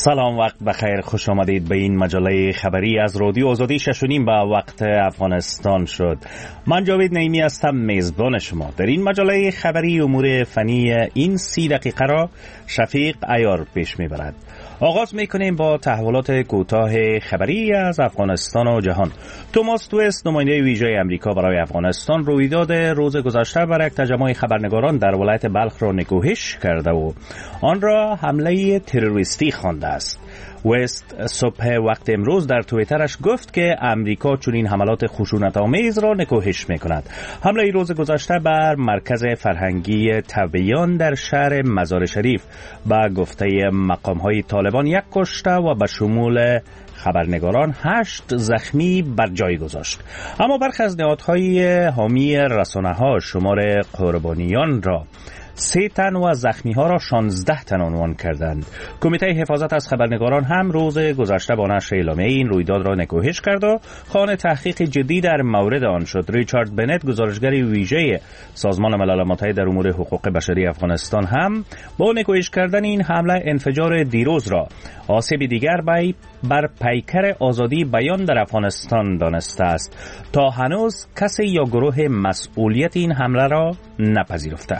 سلام، وقت بخیر، خوش آمدید به این مجله خبری از رادیو آزادی 6:30 به وقت افغانستان شد. من جاوید نعیمی هستم، میزبان شما. در این مجله خبری امور فنی این 30 دقیقه را شفیق عیار پیش میبرد. آغاز میکنیم با تحولات کوتاه خبری از افغانستان و جهان. توماس تویست، نماینده ویژه امریکا برای افغانستان، رویداد روز گذشته برای یک تجمع خبرنگاران در ولایت بلخ را نکوهش کرده و آن را حمله تروریستی خوانده است. وست صبح وقت امروز در توییترش گفت که امریکا چنین حملات خشونت‌آمیز را نکوهش می‌کند. حمله روز گذشته بر مرکز فرهنگی تبیان در شهر مزار شریف به گفته مقام‌های طالبان 1 کشته و به شمول خبرنگاران 8 زخمی بر جای گذاشت. اما برخی از نهادهای حامی رسانه‌ها شمار قربانیان را 3 تن و زخمی ها را 16 تن عنوان کردند. کمیته حفاظت از خبرنگاران هم روز گذشته با نشر اعلامیه این رویداد را نکوهش کرد و خواهان تحقیق جدی در مورد آن شد. ریچارد بنت، گزارشگر ویژه سازمان ملل متحد در امور حقوق بشری افغانستان، هم با نکوهش کردن این حمله انفجار دیروز را آسیب دیگر بر پیکر آزادی بیان در افغانستان دانسته است. تا هنوز کسی یا گروه مسئولیت این حمله را نپذیرفته.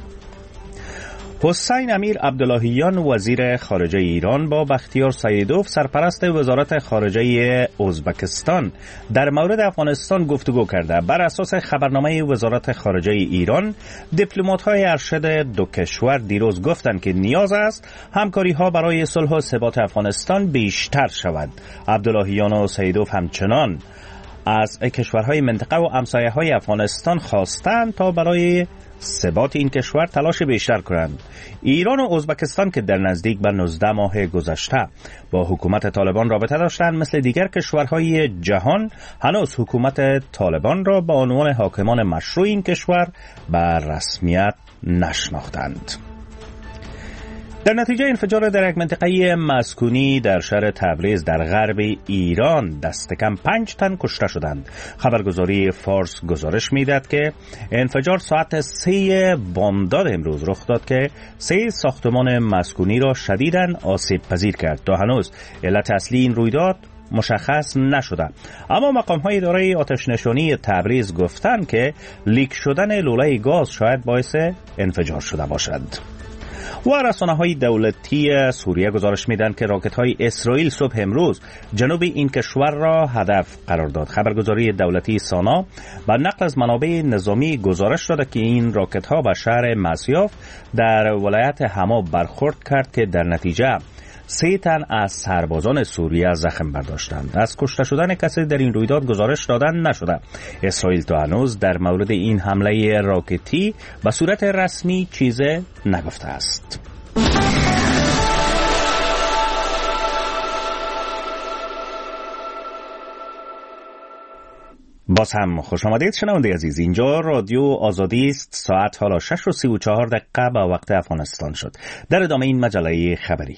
حسین امیر عبداللهیان، وزیر خارجه ایران، با بختیار سیدوف، سرپرست وزارت خارجه ازبکستان، در مورد افغانستان گفتگو کرده. بر اساس خبرنامه وزارت خارجه ایران، دیپلمات‌های ارشد دو کشور دیروز گفتند که نیاز است همکاری‌ها برای صلح و ثبات افغانستان بیشتر شود. عبداللهیان و سیدوف همچنان از کشورهای منطقه و همسایه‌های افغانستان خواستند تا برای ثبات این کشور تلاش بیشتر کنند. ایران و ازبکستان که در نزدیک به 19 ماه گذشته با حکومت طالبان رابطه داشتند، مثل دیگر کشورهای جهان هنوز حکومت طالبان را به عنوان حاکمان مشروع این کشور به رسمیت نشناختند. در نتیجه انفجار در یک منطقه مسکونی در شهر تبریز در غرب ایران دست کم 5 تن کشته شدند. خبرگزاری فارس گزارش می‌دهد که انفجار ساعت 3 بامداد امروز رخ داد که 3 ساختمان مسکونی را شدیداً آسیب پذیر کرد. تا هنوز علت اصلی این رویداد مشخص نشده، اما مقام‌های اداره آتش‌نشانی تبریز گفتند که لیک شدن لوله گاز شاید باعث انفجار شده باشد. و رسانه‌های دولتی سوریه گزارش میدن که راکت‌های اسرائیل صبح امروز جنوب این کشور را هدف قرار داد. خبرگزاری دولتی سانا با نقل از منابع نظامی گزارش داده که این راکت‌ها به شهر مسیاف در ولایت حما برخورد کرد که در نتیجه 3 تن از سربازان سوریه زخم برداشتند. از کشته شدن کسی در این رویداد گزارش دادن نشده. اسرائیل تا هنوز در مورد این حمله راکتی به صورت رسمی چیزی نگفته است. باز هم خوش آمدید شنونده عزیز. اینجا رادیو آزادی است. ساعت حالا 6:34 به وقت افغانستان شد. در ادامه این مجله خبری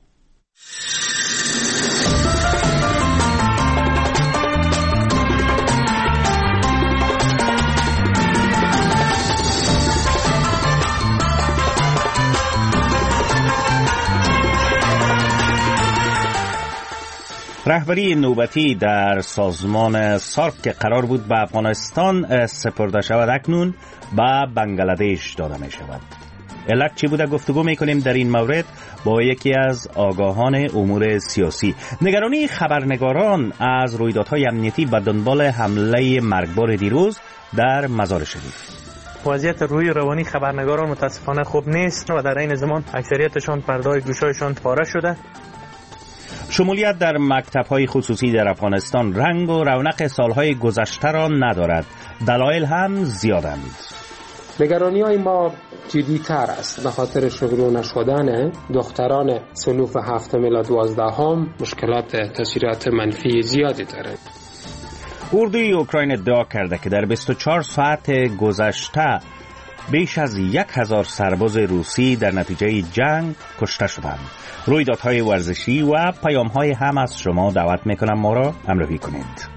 رهبری نوبتی در سازمان سارک که قرار بود به افغانستان سپرده شود اکنون به بنگلادش داده می شود. علت چی بوده؟ گفتگو میکنیم در این مورد با یکی از آگاهان امور سیاسی. نگرانی خبرنگاران از رویدادهای امنیتی به دنبال حمله مرگبار دیروز در مزار شریف. وضعیت روی روانی خبرنگاران متاسفانه خوب نیست و در این زمان اکثریتشان پرده‌های گوشایشان پاره شده. شمولیت در مکتب‌های خصوصی در افغانستان رنگ و رونق سالهای گذشته را ندارد. دلایل هم زیادند. نگرانی‌های ما جدی‌تر است به خاطر شروع نشدن دختران صنوف 7 الی 12 مشکلات تاثیرات منفی زیادی دارد. اردوی اوکراین ادعا کرده که در 24 ساعت گذشته بیش از 1000 سرباز روسی در نتیجه جنگ کشته شدند. رویدادهای ورزشی و پیام‌های هم از شما دعوت می‌کنم ما را همراهی کنید.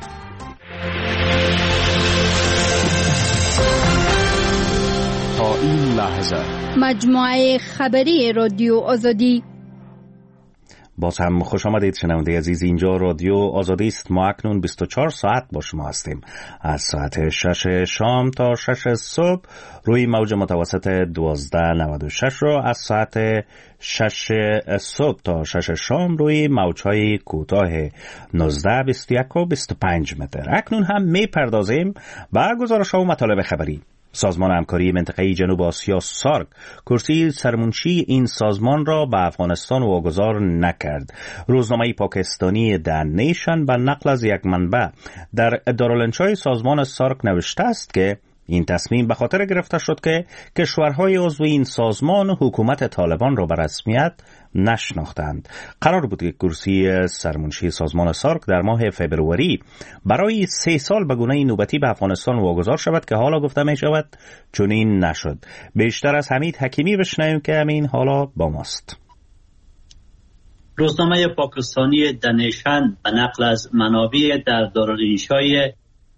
تا این لحظه مجموعه خبری رادیو آزادی. باز هم خوش آمدید شنونده عزیز. اینجا رادیو آزادی است. ما اکنون 24 ساعت با شما هستیم، از ساعت 6 شام تا 6 صبح روی موج متوسط 1296 رو، از ساعت 6 صبح تا 6 شام روی موجهای کوتاه 19 21 و 25 متر. اکنون هم می پردازیم به گزارش‌ها و مطالب خبری. سازمان همکاری منطقه‌ای جنوب آسیا سارک کرسی سرمنشی این سازمان را به افغانستان واگذار نکرد. روزنامه پاکستانی د نیشن به نقل از یک منبع در دارالانشای سازمان سارک نوشته است که این تصمیم به خاطر گرفته شد که کشورهای عضو این سازمان حکومت طالبان را به رسمیت نشناختند. قرار بود که کرسی سرمنشی سازمان سارک در ماه فبروری برای 3 سال به گونه نوبتی به افغانستان واگذار شود که حالا گفته می شود چنین نشد. بیشتر از حمید حکیمی بشنویم که همین حالا با ماست. روزنامه پاکستانی د نیشن به نقل از منابع در دارالانشای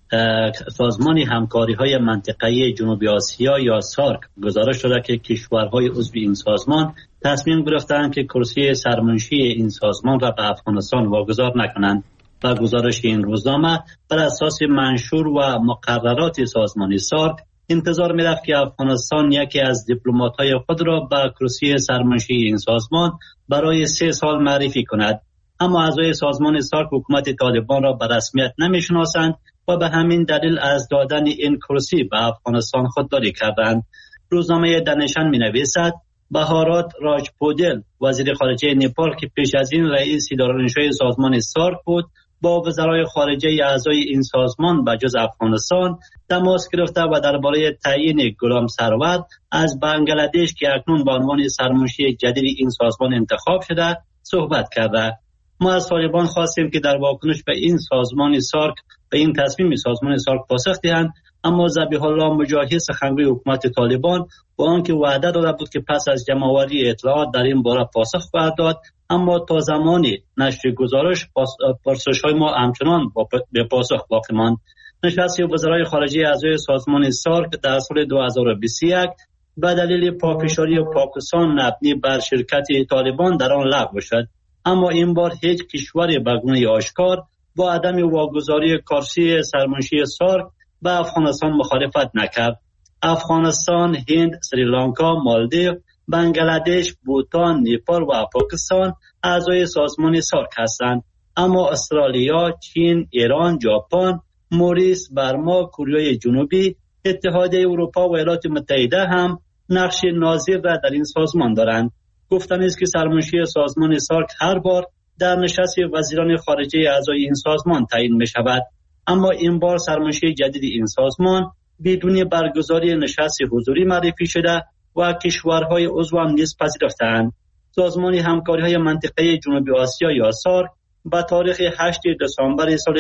سازمان همکاری‌های منطقه‌ای جنوبی آسیا یا سارک گزارش شده که کشورهای عضو این سازمان تصمیم گرفتند که کرسی سرمنشی این سازمان را به افغانستان واگذار نکنند. و گزارش این روزنامه بر اساس منشور و مقررات سازمان سارک انتظار می‌رفت که افغانستان یکی از دیپلمات‌های خود را به کرسی سرمنشی این سازمان برای 3 سال معرفی کند. اما اعضای سازمان سارک حکومت طالبان را به رسمیت نمی‌شناسند و به همین دلیل از دادن این کرسی به افغانستان خودداری کردند. روزنامه د نیشن می‌نویسد بهارات راجپودل وزیر خارجه نپال که پیش از این رئیس دارالانشای سازمان سارک بود، با وزرای خارجه اعضای این سازمان به جز افغانستان تماس گرفته و درباره تعیین غلام سرور از بنگلادش که اکنون به عنوان سرمنشی جدید این سازمان انتخاب شده صحبت کرده. ما از طالبان خواستیم که در واکنش به این سازمان سارک به این تصمیم سازمان سارک پاسخ دهند، اما ذبیح الله مجاهد سخنگوی حکومت طالبان با آنکه وعده داده بود که پس از جمع‌آوری اطلاعات در این باره پاسخ خواهد داد، اما تا زمانی نشر گزارش پرسش‌های ما همچنان به پاسخ باقی ماند. نشست وزرای خارجه اعضای سازمان سارک در سال 2021 به دلیل پافشاری پاکستان مبنی بر شرکت طالبان در آن لغو شد، اما این بار هیچ کشوری به گونه آشکار با عدم واگذاری کرسی سرمنشی سارک به افغانستان مخالفت نکرد. افغانستان، هند، سریلانکا، مالدیو، بنگلادش، بوتان، نپال و پاکستان اعضای سازمان سارک هستند، اما استرالیا، چین، ایران، ژاپن، موریس، برما، کره جنوبی، اتحادیه اروپا و ایالات متحده هم نقش ناظر را در این سازمان دارند. گفتن است که سرمنشی سازمان سارک هر بار در نشست وزیران خارجه اعضای این سازمان تعیین می شود، اما این بار سرمنشی جدید این سازمان بدون برگزاری نشست حضوری معرفی شده و کشورهای عضو هم نیز پذیرفتند. سازمان همکاری‌های منطقه‌ای جنوبی آسیا یا سارک با تاریخ 8 دسامبر سال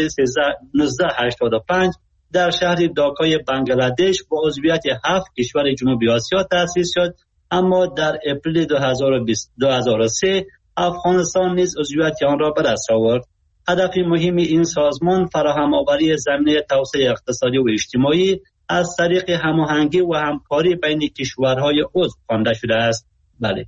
1985 در شهر داکای بنگلادش با عضویت 7 کشور جنوبی آسیا تأسیس شد، اما در اپریل 2003 افغانستان نیز عضویت آن را به دست آورد. هدف مهم این سازمان فراهم آوری زمینه توسعه اقتصادی و اجتماعی از طریق هماهنگی و همکاری بین کشورهای عضو خوانده شده است. بله.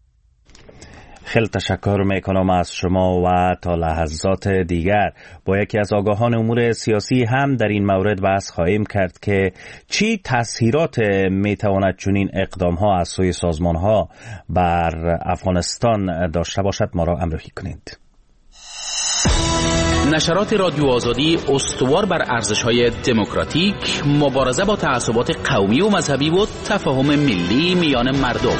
خیلی تشکر میکنم از شما و تا لحظات دیگر با یکی از آگاهان امور سیاسی هم در این مورد بحث خواهیم کرد که چی تأثیرات میتواند چنین اقدام ها از سوی سازمان ها بر افغانستان داشته باشد. ما را همراهی کنید. نشرات رادیو آزادی استوار بر ارزش‌های دموکراتیک، مبارزه با تعصبات قومی و مذهبی و تفاهم ملی میان مردم.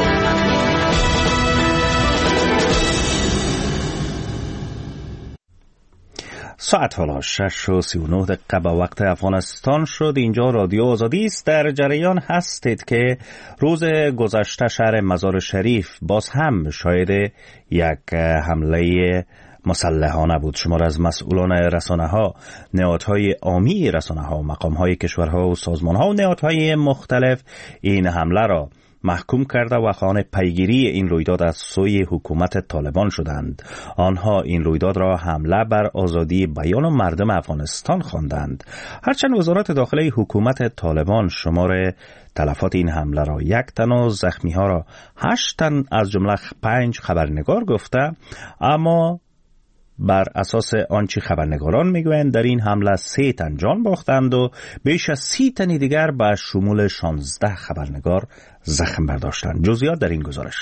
ساعت حالا 6:39 به وقت افغانستان شد. اینجا رادیو آزادی است. در جریان هستید که روز گذشته شهر مزار شریف باز هم شاهد یک حمله مسلحانه بود. شمار از مسئولان رسانه‌ها، نهادهای عامی رسانه‌ها، مقام‌های کشورها و سازمان‌ها و نهادهای مختلف این حمله را محکوم کرده و خواهان پیگیری این رویداد از سوی حکومت طالبان شدند. آنها این رویداد را حمله بر آزادی بیان مردم افغانستان خواندند. هرچند وزارت داخلی حکومت طالبان شمار تلفات این حمله را 1 تن و زخمی ها را 8 تن از جمله 5 خبرنگار گفته، اما بر اساس آنچه خبرنگاران میگویند در این حمله 3 تن جان باختند و بیش از 30 تن دیگر به شمول 16 خبرنگار زخم برداشتند. جزئیات در این گزارش.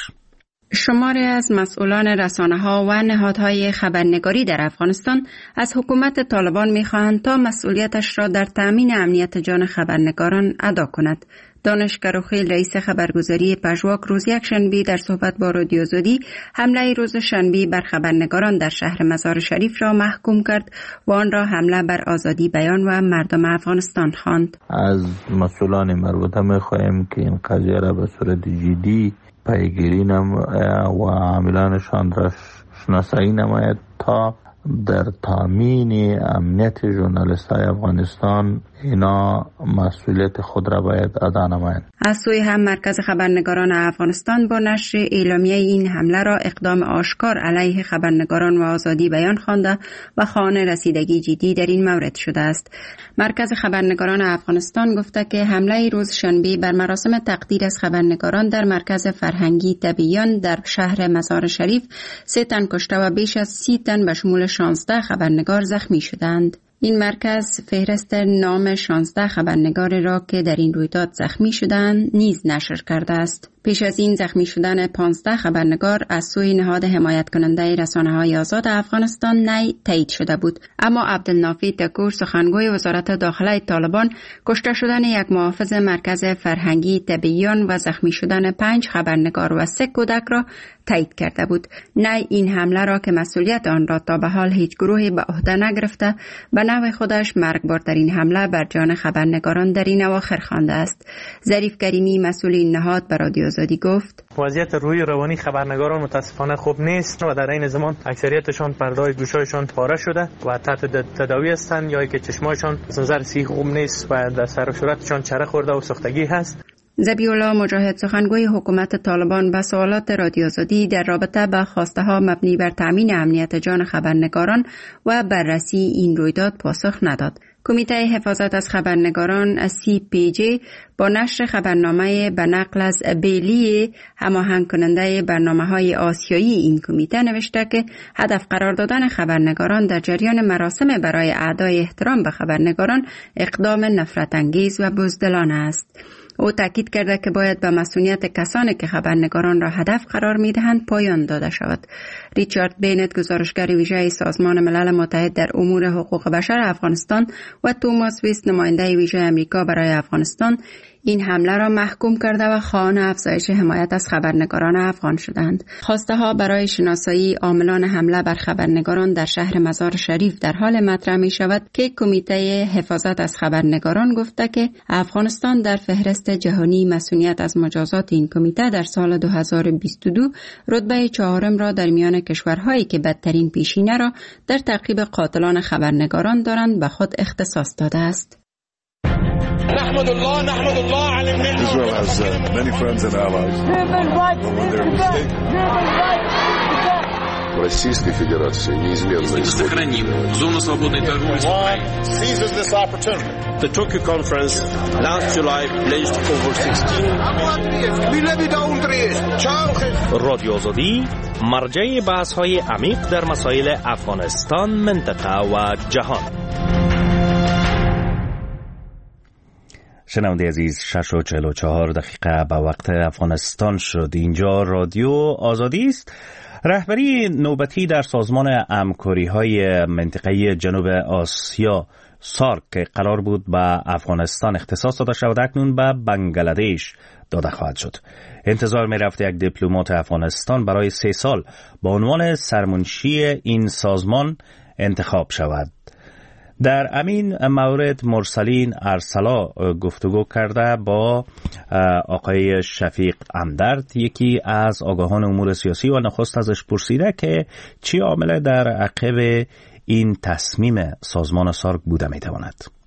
شماری از مسئولان رسانه‌ها و نهادهای خبرنگاری در افغانستان از حکومت طالبان می‌خواهند تا مسئولیتش را در تأمین امنیت جان خبرنگاران ادا کند. دانش کروخیل رئیس خبرگزاری پژواک روز یکشنبه در صحبت با رادیو آزادی حمله روز شنبه بر خبرنگاران در شهر مزار شریف را محکوم کرد و آن را حمله بر آزادی بیان و مردم افغانستان خواند. از مسئولان مربوطه می‌خواهیم که این قضیه را به صورت جدی پیگیری و عاملانشان را شناسایی نماید تا در تامین امنیت ژورنالیست‌های افغانستان اینا مسئولیت خود را باید ادا نمایند. از سوی هم مرکز خبرنگاران افغانستان با نشر اعلامیه این حمله را اقدام آشکار علیه خبرنگاران و آزادی بیان خوانده و خواهان رسیدگی جدی در این مورد شده است. مرکز خبرنگاران افغانستان گفته که حمله روز شنبه بر مراسم تقدیر از خبرنگاران در مرکز فرهنگی تبیان در شهر مزار شریف 3 تن کشته و بیش از 30 تن به شمول 16 خبرنگار زخمی شدند. این مرکز فهرست نام 16 خبرنگار را که در این رویداد زخمی شدند نیز نشر کرده است. پیش از این زخمی شدن 15 خبرنگار از سوی نهاد حمایت کننده رسانه‌های آزاد افغانستان نی تایید شده بود، اما عبدالنافی تکور سخنگوی وزارت داخلی طالبان کشته شدن یک محافظ مرکز فرهنگی تبیان و زخمی شدن 5 خبرنگار و 3 کودک را تایید کرده بود. نی این حمله را که مسئولیت آن را تا به حال هیچ گروهی به عهده نگرفته به نوع خودش مرگبارترین حمله بر جان خبرنگاران در این اواخر خوانده است. ظریف کریمی مسئول این نهاد به رادیو آزادی گفت وضعیت روی روانی خبرنگاران متاسفانه خوب نیست و در این زمان اکثریتشان پرده‌های گوشایشان پاره شده و تحت تداوی هستند یا که چشمایشان از نظر صحی خوب نیست و در سر و صورتشان چره خورده و سوختگی هست. ذبیح‌الله مجاهد سخنگوی حکومت طالبان به سوالات رادیو آزادی در رابطه با خواسته ها مبنی بر تامین امنیت جان خبرنگاران و بررسی این رویداد پاسخ نداد. کمیته حفاظت از خبرنگاران از CPJ با نشر خبرنامه به نقل از بیلی هماهنگ کننده برنامه‌های آسیایی این کمیته نوشته که هدف قرار دادن خبرنگاران در جریان مراسم برای اعدای احترام به خبرنگاران اقدام نفرت انگیز و بزدلانه است. او تاکید کرده که باید به مسئولیت کسانی که خبرنگاران را هدف قرار می‌دهند پایان داده شود. ریچارد بینت گزارشگر ویژه سازمان ملل متحد در امور حقوق بشر افغانستان و توماس ویست نماینده ویژه امریکا برای افغانستان این حمله را محکوم کرده و خواهان افزایش حمایت از خبرنگاران افغان شدند. خواسته ها برای شناسایی عاملان حمله بر خبرنگاران در شهر مزار شریف در حال مطرح می شود که کمیته حفاظت از خبرنگاران گفته که افغانستان در فهرست جهانی مسئولیت از مجازات این کمیته در سال 2022 رتبه 4 را در میان کشورهایی که بدترین پیشینه را در تعقیب قاتلان خبرنگاران دارند به خود اختصاص داده است. Israel has many friends and allies. Российской Федерации неизменно сохраним зону свободной торговли с Украиной. seizes this opportunity. The Tokyo conference last July pledged over 16 رادیو آزادی مرجع بحث‌های عمیق در مسائل افغانستان، منطقه و جهان. شنونده عزیز 6:44 به وقت افغانستان شد. اینجا رادیو آزادی است. رهبری نوبتی در سازمان همکاری‌های منطقه‌ای جنوب آسیا سارک که قرار بود به افغانستان اختصاص داده شود اکنون به بنگلادش داده خواهد شد. انتظار می رفت یک دیپلمات افغانستان برای 3 سال با عنوان سرمنشی این سازمان انتخاب شود. در همین مورد مرسلین ارسلا گفتگو کرده با آقای شفیق امدرد، یکی از آگاهان امور سیاسی، و نخست ازش پرسیده که چی عامل در عقب این تصمیم سازمان سارک بوده می تواند.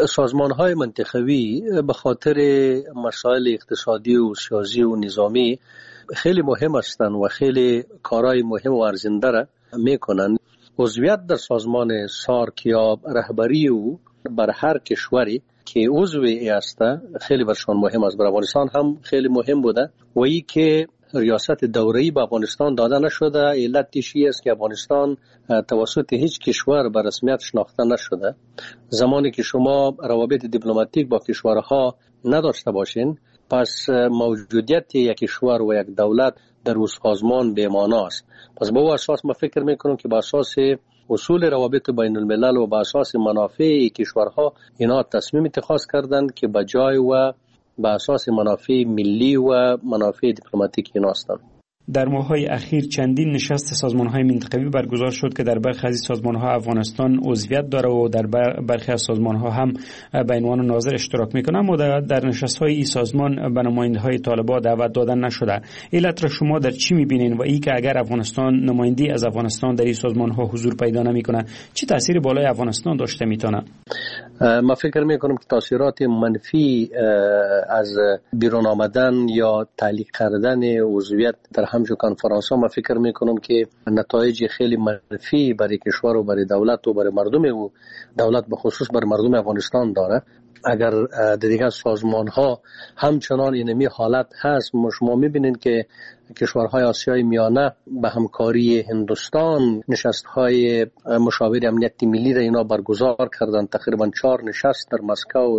سازمان‌های منطقوی به خاطر مسائل اقتصادی و سیاسی و نظامی خیلی مهم هستند و خیلی کارهای مهم و ارزنده را میکنن. عضویت در سازمان سارک یا رهبری او بر هر کشوری که عضوی است خیلی برشان مهم است. بر افغانستان هم خیلی مهم بوده و ای که ریاست دوره‌ای به افغانستان داده نشده، علتش است که افغانستان توسط هیچ کشور به رسمیت شناخته نشده. زمانی که شما روابط دیپلماتیک با کشورها نداشته باشین، پس موجودیت یک کشور و یک دولت در اون سازمان به معنا است. پس با اون اساس ما فکر میکنم که با اساس اصول روابط بین الملل و با اساس منافع کشورها اینا تصمیم اتخاذ کردند که به جای و با اساس منافع ملی و منافع دیپلماتیک اینا هستند. در ماه‌های اخیر چندین نشست سازمان‌های منطقوی برگزار شد که در برخی از سازمان‌ها افغانستان عضویت داره و در برخی از سازمان‌ها هم به عنوان ناظر اشتراک می‌کنه، اما در نشست‌های این سازمان به نماینده‌های طالبان دعوت دادن نشده. علت را شما در چی می‌بینین و این که اگر افغانستان نمایندی از افغانستان در این سازمان‌ها حضور پیدا نمی‌کنه چه تأثیری بالای افغانستان داشته می‌تونه؟ ما فکر می‌کنم که تاثیرات منفی از بیرون آمدن یا تعلیق کردن عضویت در همچون کنفرانس ها ما فکر میکنم که نتایج خیلی منفی برای کشور و برای دولت و برای مردم و دولت به خصوص برای مردم افغانستان داره. اگر دیگر سازمان ها همچنان اینمی حالت هست، شما میبینید که کشورهای آسیای میانه به همکاری هندوستان نشست های مشاور امنیت ملی را اینا برگزار کردن. تقریبا 4 نشست در مسکو و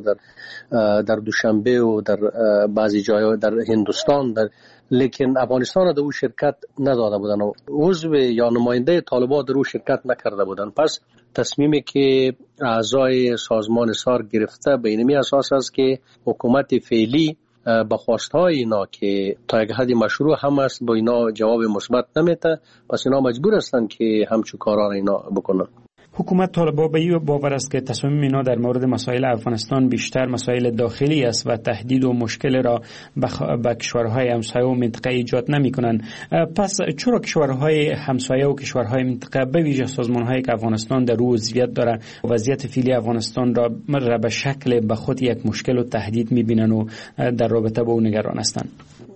در دوشنبه و در بعضی جای در هندوستان لیکن افغانستان در او شرکت نداده بودن و عضو یا نماینده طالبان در او شرکت نکرده بودن. پس تصمیمی که اعضای سازمان سارک گرفته به اینمی اساس است که حکومت فعلی با خواستهای اینا که تا یک حدی مشروع هم است با اینا جواب مثبت نمیده، پس اینا مجبور هستند که همچون کارا اینا بکنن. حکومت طالبان به این باور است که تصمیم اینا در مورد مسائل افغانستان بیشتر مسائل داخلی است و تهدید و مشکل را به کشورهای همسایه و منطقه ایجاد نمی‌کنند. پس چرا کشورهای همسایه و کشورهای منطقه به ویژه سازمان‌هایی که افغانستان در او عضویت داره وضعیت فعلی افغانستان را به شکل به خود یک مشکل و تهدید می‌بینند و در رابطه با اون نگران هستند؟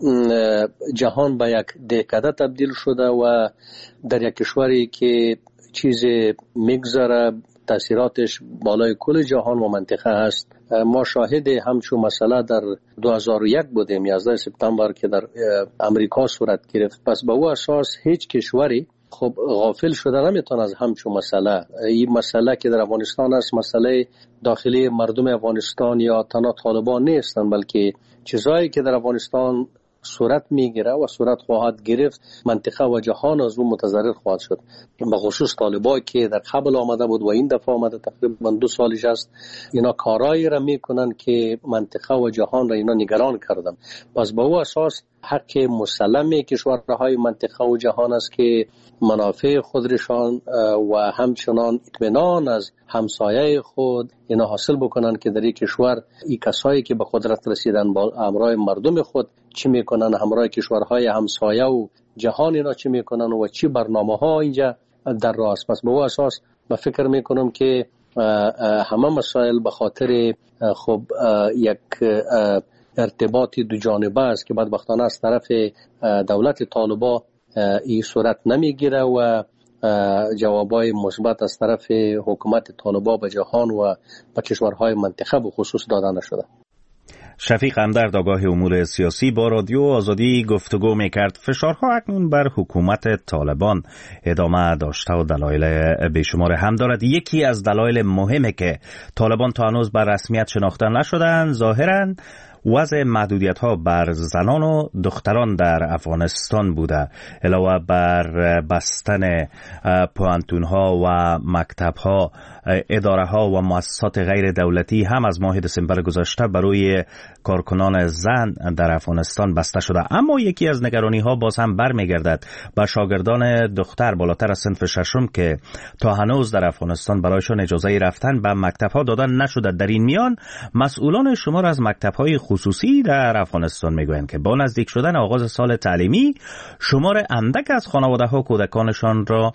جهان به یک دهکده تبدیل شده و در یک کشوری که چیز میگذره تاثیراتش بالای کل جهان و منطقه هست. ما شاهد همچون مسئله در 2001 بودیم، 11 سپتامبر که در امریکا صورت گرفت. پس به او اساس هیچ کشوری خب غافل شده نمیتونه از همچون مسئله. این مسئله که در افغانستان است مسئله داخلی مردم افغانستان یا تنها طالبان نیستن، بلکه چیزایی که در افغانستان صورت میگیره و صورت خواهد گرفت منطقه و جهان از اون متضرر خواهد شد. به خصوص طالبان که در قبل آمده بود و این دفعه آمده تقریبا 2 سالش است، اینا کارایی را میکنن که منطقه و جهان را اینا نگران کردن. پس به او اساس حق مسلم کشورهای منطقه و جهان است که منافع خودشان و همچنان اطمینان از همسایه خود اینا حاصل بکنن که در این کشور این کسایی که به قدرت رسیدن با همراه مردم خود چی میکنن، همراه کشورهای همسایه و جهان اینا چی میکنن و چی برنامه ها اینجا در راه است. پس به او اساس من فکر میکنم که همه مسائل به خاطر خب یک ارتباطی دو جانبه است که بدبختانه از طرف دولت طالبان این صورت نمیگیره و جوابای مثبت از طرف حکومت طالبان به جهان و به کشورهای منطقه به خصوص داده نشده. شفیق اندرد آگاه امور سیاسی با رادیو آزادی گفتگو میکرد. فشارها اکنون بر حکومت طالبان ادامه داشته و دلایل بیشمار هم دارد. یکی از دلایل مهمه که طالبان تا هنوز بر رسمیت شناخته نشدند ظاهراً وضع محدودیت‌ها بر زنان و دختران در افغانستان بوده، علاوه بر بستن پوهنتون‌ها و مکتب‌ها، اداره‌ها و مؤسسات غیر دولتی هم از ماه دسامبر گذشته برای کارکنان زن در افغانستان بسته شده. اما یکی از نگرانی‌ها باز هم برمیگردد به شاگردان دختر بالاتر از صنف ششم که تا هنوز در افغانستان برایشان اجازه رفتن به مکتب‌ها دادن نشده. در این میان مسئولان شمار از مکتب‌های خصوصی خصوصی در افغانستان میگویند که با نزدیک شدن آغاز سال تعلیمی شمار اندک از خانواده‌ها کودکانشان را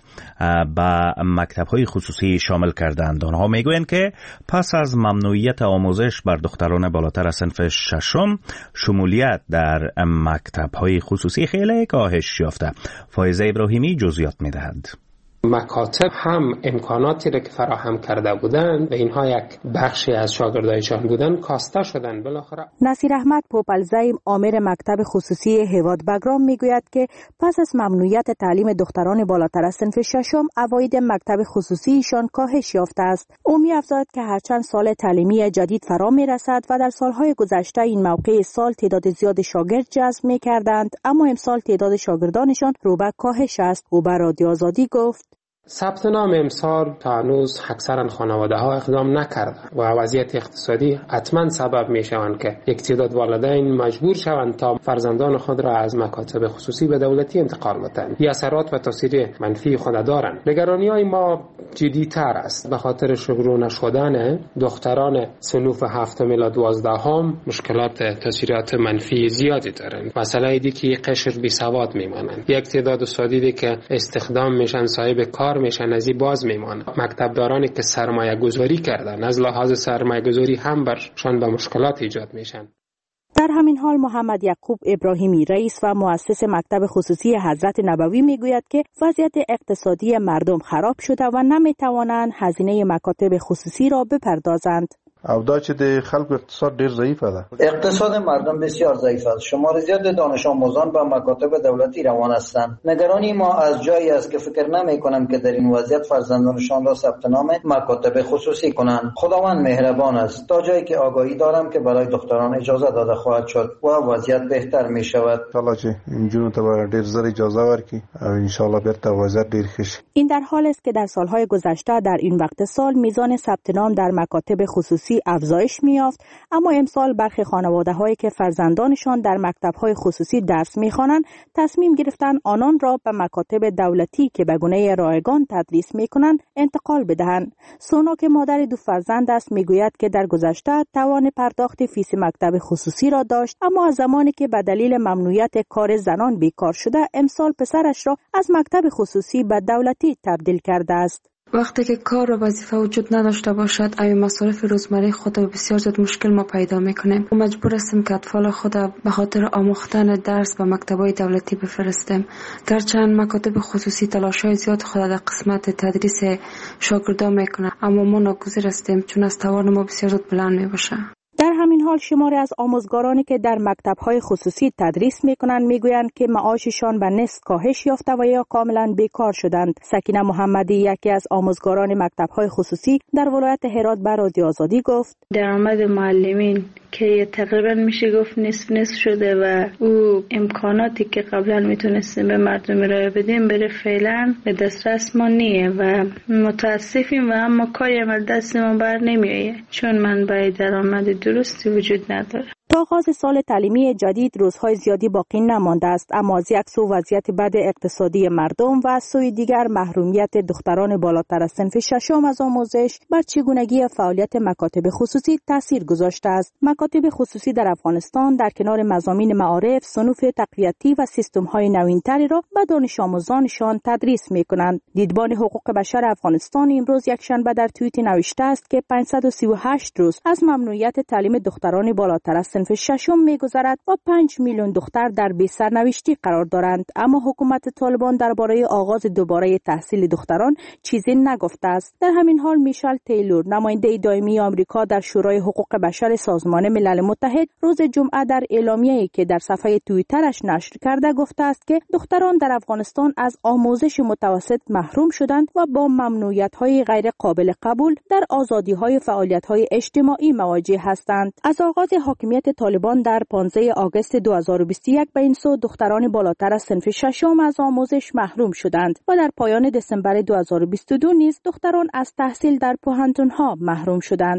به مکتب‌های خصوصی شامل کردند. آنها میگویند که پس از ممنوعیت آموزش بر دختران بالاتر از صنف ششم شمولیت در مکتب‌های خصوصی خیلی کاهش یافته. فایزه ابراهیمی جزئیات می‌دهد. مکاتب هم امکاناتی را که فراهم کرده بودند و اینها یک بخشی از شاگردایشان بودند کاسته شدند. بالاخره نصیر احمد پوپلزی آمر مکتب خصوصی هیواد بگرام میگوید که پس از ممنوعیت تعلیم دختران بالاتر از صنف ششم عواید مکتب خصوصیشان کاهش یافته است. او می‌افزاید که هرچند سال تعلیمی جدید فرا می‌رسد و در سالهای گذشته این موقع سال تعداد زیاد شاگرد جذب می‌کردند، اما امسال تعداد شاگردانشان رو به کاهش است. او بر رادیو آزادی گفت: ثبت نام امسال تا هنوز اکثرا خانواده ها اقدام نکردند و وضعیت اقتصادی حتما سبب می شوند که یک تعداد والدین مجبور شوند تا فرزندان خود را از مکاتب خصوصی به دولتی انتقال بدهند. این اثرات و تاثیر منفی خود دارند. نگرانی های ما جدی‌تر است به خاطر شروع نشدن دختران صنوف 7 الی 12 مشکلات تاثیرات منفی زیادی دارند. مسئله دی که قشر بی سواد میمانند. یک تعداد استادی که استخدام میشن صاحب کار میشن از این باز میمانند. مکتبدارانی که سرمایه گذاری کردن از لحاظ سرمایه گذاری هم برشان به مشکلات ایجاد میشن. در همین حال محمد یعقوب ابراهیمی رئیس و مؤسس مکتب خصوصی حضرت نبوی میگوید که وضعیت اقتصادی مردم خراب شده و نمیتوانند هزینه مکاتب خصوصی را بپردازند. او دا چې د خلکو اقتصاد ډیر ضعیفه ده. اقتصاد مردم بسیار ضعیف است. شمار زیاد دانش آموزان به مکاتب دولتی روان هستند. نگرانی ما از جایی است که فکر نمی‌کنم که در این وضعیت فرزندانشان را ثبت نام مکاتب خصوصی کنند. خداوند مهربان است. تا جایی که آگاهی دارم که برای دختران اجازه داده خواهد شد و وضعیت بهتر می شود. ان شاء الله چې اینجوری ته ډیر زر اجازه ورکړي او ان شاء الله بهتر وضعیت ډیر ښه شي. این در حال است که در سالهای گذشته در این وقت سال میزان ثبت نام در مکاتب خصوصی افزایش می‌یافت، اما امسال برخی خانواده‌هایی که فرزندانشان در مکتب‌های خصوصی درس می‌خوانند تصمیم گرفتند آنان را به مکاتب دولتی که به گونه رایگان تدریس می‌کنند انتقال بدهند. سونا که مادر دو فرزند است میگوید که در گذشته توان پرداخت فیس مکتب خصوصی را داشت، اما از زمانی که به دلیل ممنوعیت کار زنان بیکار شده امسال پسرش را از مکتب خصوصی به دولتی تبدیل کرده است. وقتی که کار و وظیفه وجود نداشته باشد ای مصارف روزمره خود و بسیار زیاد مشکل ما پیدا میکنیم و مجبور هستیم که اطفال خود به خاطر آموختن درس به مکتب‌های دولتی بفرستیم. گرچند مکاتب خصوصی تلاش‌های زیاد خود در قسمت تدریس شاگردان میکنه، اما ما ناگزیر هستیم چون از توان ما بسیار زیاد بلند میباشه. در همین حال شماری از آموزگارانی که در مکتب‌های خصوصی تدریس می‌کنند می‌گویند که معاششان به نصف کاهش یافته و یا کاملا بیکار شدند. سکینه محمدی یکی از آموزگاران مکتب‌های خصوصی در ولایت هرات به رادیو آزادی گفت: درآمد معلمین که تقریبا میشه گفت نصف شده و او امکاناتی که قبلا میتونستیم به مردم ارائه بدیم بره فعلا به دسترس ما نیه و متاسفیم و اما کاری از دست ما بر نمیایه چون منبع درآمد درستی وجود نداره. تا آغاز سال تعلیمی جدید روزهای زیادی باقی نمانده است، اما از یک سو وضعیت بد اقتصادی مردم و از سوی دیگر محرومیت دختران بالاتر از صنف ششم از آموزش بر چگونگی فعالیت مکاتب خصوصی تاثیر گذاشته است. مکاتب خصوصی در افغانستان در کنار مضامین معارف، صنوف تقویتی و سیستم‌های نوین‌تری را به دانش آموزانشان تدریس می‌کنند. دیدبان حقوق بشر افغانستان امروز یکشنبه در توییت نوشته است که 538 روز از ممنوعیت تعلیم دختران بالاتر از صنف ششم می‌گذرد و 5 میلیون دختر در بی سرنوشتی قرار دارند، اما حکومت طالبان درباره آغاز دوباره تحصیل دختران چیزی نگفته است. در همین حال میشل تیلور نماینده دائمی آمریکا در شورای حقوق بشر سازمان ملل متحد روز جمعه در اعلامیه‌ای که در صفحه توییترش نشر کرده گفته است که دختران در افغانستان از آموزش متوسط محروم شدند و با ممنوعیت‌های غیر قابل قبول در آزادی‌های فعالیت‌های اجتماعی مواجه هستند. از آغاز حاکمیت طالبان در 15 آگوست 2021 به این سو دختران بالاتر از صنف ششم از آموزش محروم شدند و در پایان دسامبر 2022 نیز دختران از تحصیل در پوهنتون‌ها محروم شدند.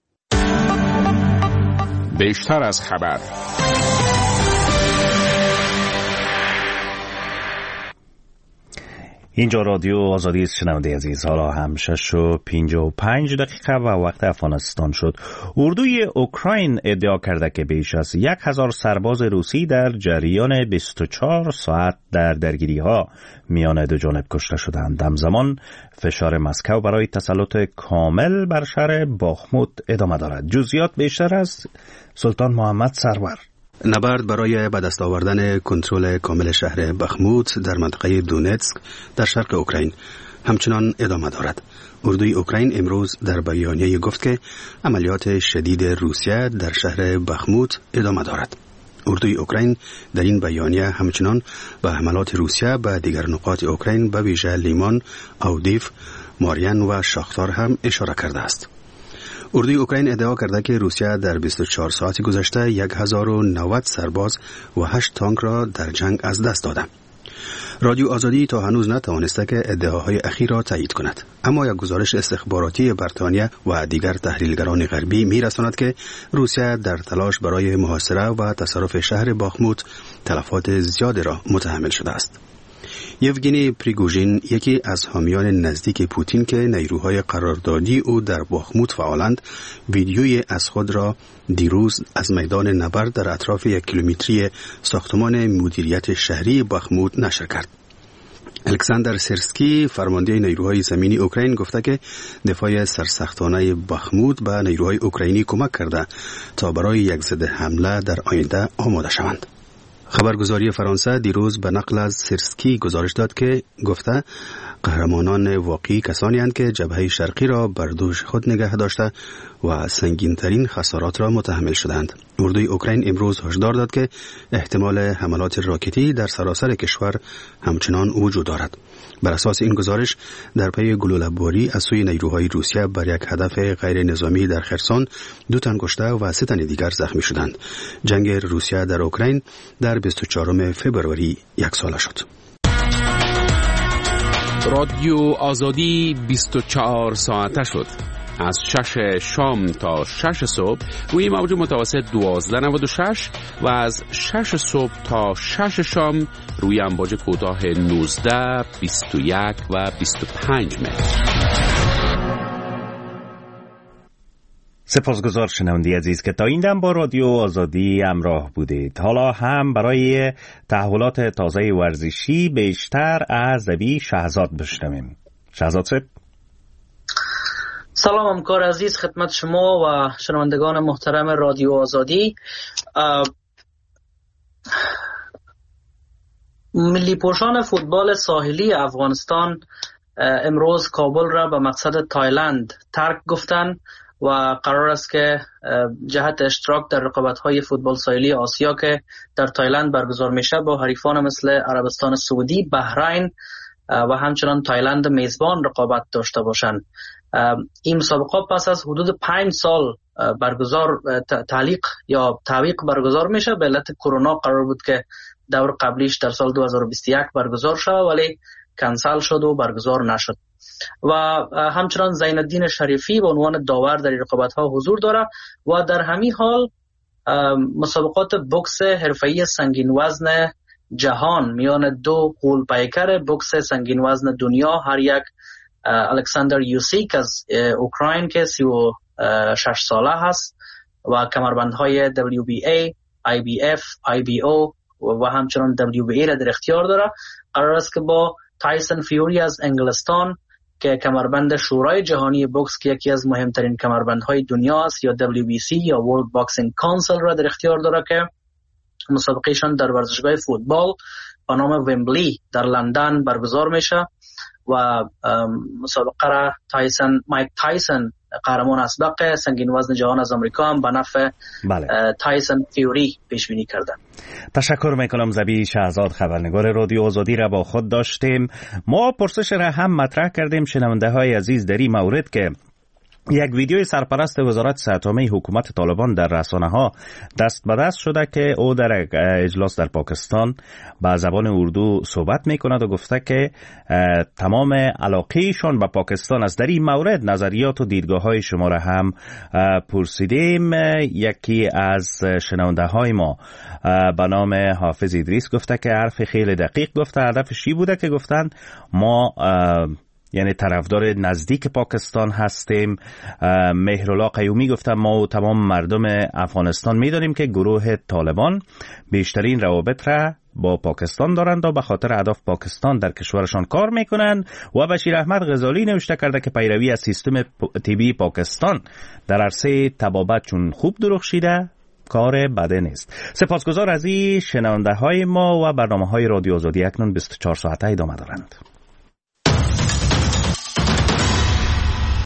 بیشتر از خبر. اینجا رادیو آزادی است. شنونده عزیز، حالا هم 6:55 و وقت افغانستان شد. اردوی اوکراین ادعا کرده که بیش از 1000 سرباز روسی در جریان 24 ساعت در درگیری ها میان دو جانب کشته شدند. همزمان فشار مسکو برای تسلط کامل بر شهر باخموت ادامه دارد. جزئیات بیشتر از سلطان محمد سرور. نبرد برای به دست آوردن کنترل کامل شهر بخموت در منطقه دونتسک در شرق اوکراین همچنان ادامه دارد. اردوی اوکراین امروز در بیانیه گفت که عملیات شدید روسیه در شهر بخموت ادامه دارد. اردوی اوکراین در این بیانیه همچنان به حملات روسیه به دیگر نقاط اوکراین به ویژه لیمان، آودیف، ماریان و شاختار هم اشاره کرده است. اردوی اوکراین ادعا کرده که روسیه در 24 ساعت گذشته 1090 سرباز و 8 تانک را در جنگ از دست داده. رادیو آزادی تا هنوز نتوانسته که ادعاهای اخیر را تایید کند، اما یک گزارش استخباراتی بریتانیا و دیگر تحلیلگران غربی می‌رساند که روسیه در تلاش برای محاصره و تصرف شهر باخموت تلفات زیادی را متحمل شده است. یوگینی پریگوژین، یکی از حامیان نزدیک پوتین که نیروهای قراردادی او در باخموت فعالند، ویدیویی از خود را دیروز از میدان نبرد در اطراف 1 کیلومتری ساختمان مدیریت شهری باخموت نشر کرد. الکساندر سرسکی، فرمانده نیروهای زمینی اوکراین، گفته که دفاع سرسختانه باخموت به نیروهای اوکراینی کمک کرده تا برای یک ضد حمله در آینده آماده شوند. خبرگزاری فرانسه دیروز به نقل از سرسکی گزارش داد که گفته قهرمانان واقعی کسانی هستند که جبهه شرقی را بر دوش خود نگه داشته و سنگین‌ترین خسارات را متحمل شدند. اردوی اوکراین امروز هشدار داد که احتمال حملات راکتی در سراسر کشور همچنان وجود دارد. بر اساس این گزارش در پی گلوله‌باری از سوی نیروهای روسیه بر یک هدف غیر نظامی در خرسون 2 تن کشته و 3 تن دیگر زخمی شدند. جنگ روسیه در اوکراین در 24 فبروری 1 ساله شد. رادیو آزادی 24 ساعته شد. از 6 شام تا 6 صبح روی موج متوسط 1296 و از 6 صبح تا 6 شام روی امواج کوتاه 19، 21 و 25 متر. سپاسگزار شنونده عزیز که تا این دم با رادیو آزادی همراه بودید. حالا هم برای تحولات تازه ورزشی بیشتر از نبی شهزاد بشنویم. شهزاد صاحب. سلام همکار عزیز، خدمت شما و شنوندگان محترم رادیو آزادی. ملی پوشان فوتبال ساحلی افغانستان امروز کابل را به مقصد تایلند ترک گفتند و قرار است که جهت اشتراک در رقابت‌های فوتبال ساحلی آسیا که در تایلند برگزار میشه با حریفان مثل عربستان سعودی، بحرین و همچنان تایلند میزبان رقابت داشته باشند. این مسابقه پس از حدود 5 سال برگزار تعویق برگزار میشه. به علت کرونا قرار بود که دور قبلیش در سال 2021 برگزار شد ولی کنسل شد و برگزار نشد. و همچنان زین الدین شریفی به عنوان داور در رقابت‌ها حضور داره و در همین حال مسابقات بوکس حرفه‌ای سنگین وزن جهان میان 2 غول پیکر بوکس سنگین وزن دنیا، هر یک الکساندر یوسیک از اوکراین که 36 ساله هست و کمربندهای WBA، IBF، IBO و همچنان WBA را در اختیار داره، قرار است که با تایسون فیوری از انگلستان که کمربند شورای جهانی بوکس که یکی از مهمترین کمربندهای دنیا است یا WBC یا World Boxing Council را در اختیار داره که مسابقهشان در ورزشگاه فوتبال به نام ویمبلی در لندن برگزار میشه و مسابقه را مایک تایسون قهرمان اسبق سنگین وزن جهان از آمریکا هم به نفع تایسون فیوری پیش بینی کرده. تشکر میکنم. زبی شهزاد، خبرنگار رادیو آزادی را با خود داشتیم. ما پرسش را هم مطرح کردیم شنونده های عزیز در این مورد که یک ویدیوی سرپرست وزارت صحت عامه حکومت طالبان در رسانه‌ها دست به دست شده که او در اجلاس در پاکستان با زبان اردو صحبت می‌کند و گفته که تمام علاقه‌شان به پاکستان است. در این مورد نظریات و دیدگاه‌های شما را هم پرسیدیم. یکی از شنونده‌های ما به نام حافظ ادریس گفته که حرف خیلی دقیق گفته. هدفش چی بوده که گفتن ما یعنی طرفدار نزدیک پاکستان هستیم. مهرالله قیومی گفتم ما و تمام مردم افغانستان می‌دانیم که گروه طالبان بیشترین روابط را با پاکستان دارند و به خاطر اهداف پاکستان در کشورشان کار میکنند. و بشیر احمد غزالی نوشته کرده که پیروی از سیستم طبی پاکستان در عرصه طبابت چون خوب درخشیده کار بده نیست. سپاسگزار از این شنونده های ما و برنامه های رادیو آزادی اکنون 24 ساعته ادامه دارند.